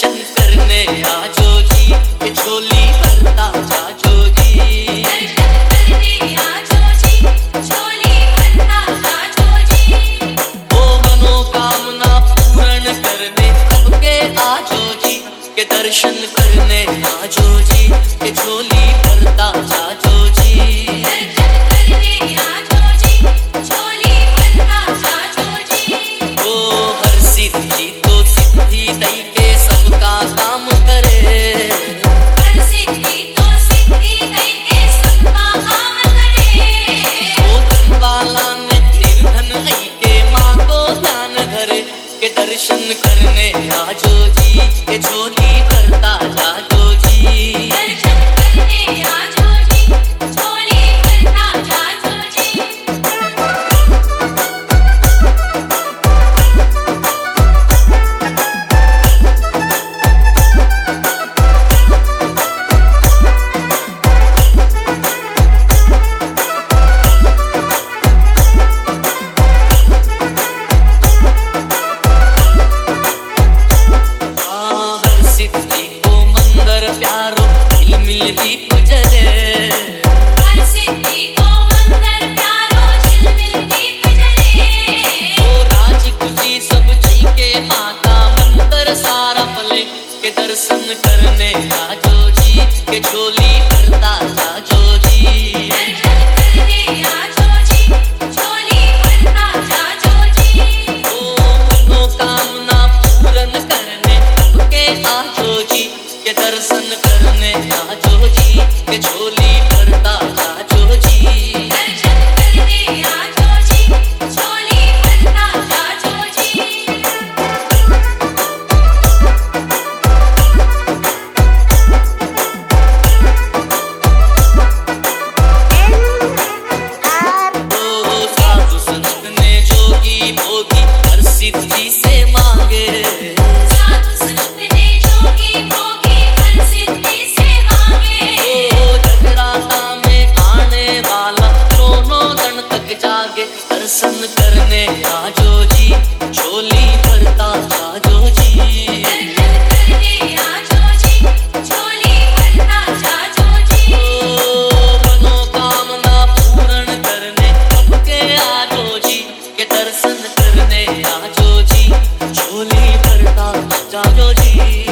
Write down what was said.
दर्शन करने आजो जी, के झोली भरता जाजो जी। दर्शन करने आजो जी, झोली भरता जाजो जी। ओ मनोकामना पूर्ण करने सबके आजो जी, के दर्शन करने आजो जी, के झोली भरता जाजो जी। दर्शन करने आजो जी, झोली भरता जाजो जी। ओ हर सिद्धि तो सिद्धि दई के सबका काम करे, हर सिद्धि तो सिद्धि दई के सबका काम करे। ओ धन वाला ने निर्धन हई के माँ को ध्यान धरे, के दर्शन करने आजो जी, के झोली भरता जाजो जी। दर्शन करने आजो जी, झोली भरता जाजो जी। हर सिद्धि को मंदिर प्यारो झिलमिल दीप जले, हर सिद्धि को मंदिर प्यारो झिलमिल दीप जले। ओ राज खुशी सब जी के माता मंदिर सारा पले, के दर्शन करने आजो जी, के झोली भरता जाजो जी। दर्शन करने आजो जी, झोली भरता जाजो जी। ओ मनोकामना पूर्ण करने सबके आजो जी, के दर्शन करने आजो जी, के झोली भरता जाजो जी। दर्शन करने आजो जी, झोली भरता जाजो जी। ओ साधु संत ने जोगी भोगी हर सिद्धि से मांगे, साधु संत ने जोगी भोगी हर सिद्धि से मांगे। ओ जगराता में आने वाला दोनों दन तक जागे, दर्शन करने आजो जी, झोली भरता जाजो जी। दर्शन करने आजो जी, झोली भरता जाजो जी। ओ मनोकामना पूर्ण करने सबके आजो जी, के दर्शन करने आजो जी, झोली भरता जाजो जी।